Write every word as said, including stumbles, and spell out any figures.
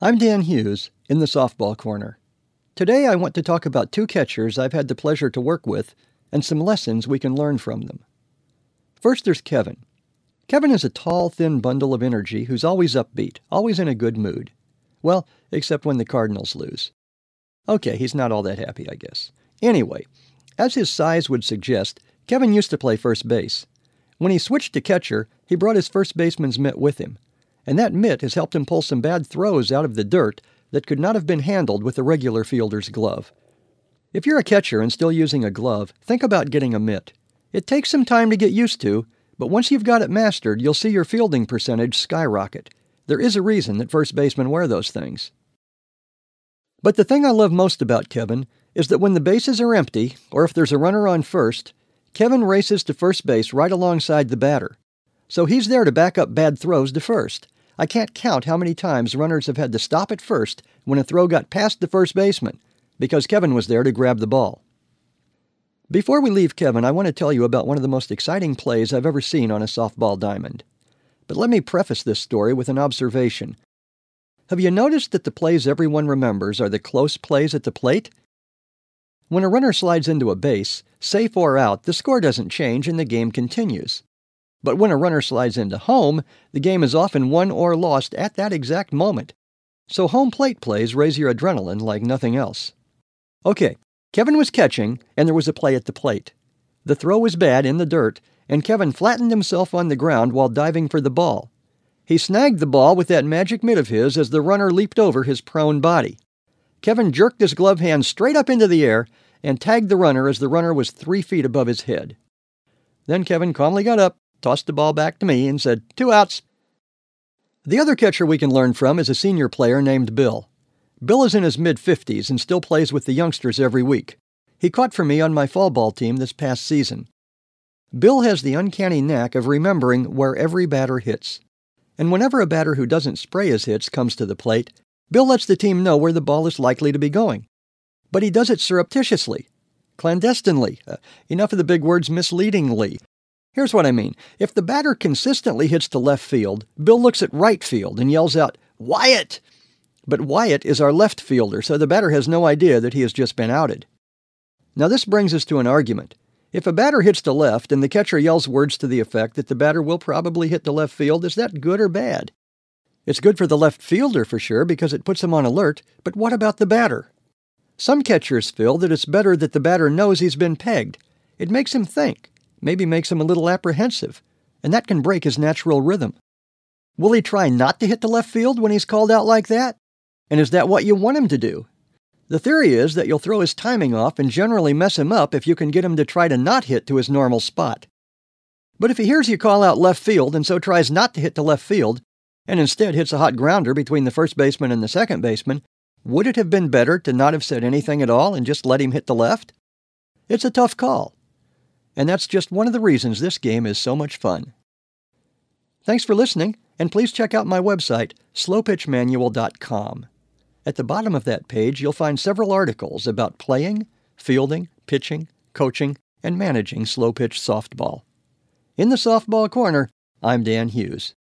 I'm Dan Hughes in the Softball Corner. Today I want to talk about two catchers I've had the pleasure to work with and some lessons we can learn from them. First, there's Kevin. Kevin is a tall, thin bundle of energy who's always upbeat, always in a good mood. Well, except when the Cardinals lose. Okay, he's not all that happy, I guess. Anyway, as his size would suggest, Kevin used to play first base. When he switched to catcher, he brought his first baseman's mitt with him, and that mitt has helped him pull some bad throws out of the dirt that could not have been handled with a regular fielder's glove. If you're a catcher and still using a glove, think about getting a mitt. It takes some time to get used to, but once you've got it mastered, you'll see your fielding percentage skyrocket. There is a reason that first basemen wear those things. But the thing I love most about Kevin is that when the bases are empty, or if there's a runner on first, Kevin races to first base right alongside the batter. So he's there to back up bad throws to first. I can't count how many times runners have had to stop at first when a throw got past the first baseman, because Kevin was there to grab the ball. Before we leave Kevin, I want to tell you about one of the most exciting plays I've ever seen on a softball diamond. But let me preface this story with an observation. Have you noticed that the plays everyone remembers are the close plays at the plate? When a runner slides into a base, safe or out, the score doesn't change and the game continues. But when a runner slides into home, the game is often won or lost at that exact moment. So home plate plays raise your adrenaline like nothing else. Okay, Kevin was catching, and there was a play at the plate. The throw was bad in the dirt, and Kevin flattened himself on the ground while diving for the ball. He snagged the ball with that magic mitt of his as the runner leaped over his prone body. Kevin jerked his glove hand straight up into the air and tagged the runner as the runner was three feet above his head. Then Kevin calmly got up, tossed the ball back to me, and said, "Two outs." The other catcher we can learn from is a senior player named Bill. Bill is in his mid-fifties and still plays with the youngsters every week. He caught for me on my fall ball team this past season. Bill has the uncanny knack of remembering where every batter hits. And whenever a batter who doesn't spray his hits comes to the plate, Bill lets the team know where the ball is likely to be going. But he does it surreptitiously, clandestinely, uh, enough of the big words misleadingly. Here's what I mean. If the batter consistently hits to left field, Bill looks at right field and yells out, "Wyatt!" But Wyatt is our left fielder, so the batter has no idea that he has just been outed. Now this brings us to an argument. If a batter hits to left and the catcher yells words to the effect that the batter will probably hit to left field, is that good or bad? It's good for the left fielder for sure because it puts him on alert, but what about the batter? Some catchers feel that it's better that the batter knows he's been pegged. It makes him think. Maybe makes him a little apprehensive, and that can break his natural rhythm. Will he try not to hit to left field when he's called out like that? And is that what you want him to do? The theory is that you'll throw his timing off and generally mess him up if you can get him to try to not hit to his normal spot. But if he hears you call out left field and so tries not to hit to left field, and instead hits a hot grounder between the first baseman and the second baseman, would it have been better to not have said anything at all and just let him hit the left? It's a tough call. And that's just one of the reasons this game is so much fun. Thanks for listening, and please check out my website, slow pitch manual dot com. At the bottom of that page, you'll find several articles about playing, fielding, pitching, coaching, and managing slow pitch softball. In the Softball Corner, I'm Dan Hughes.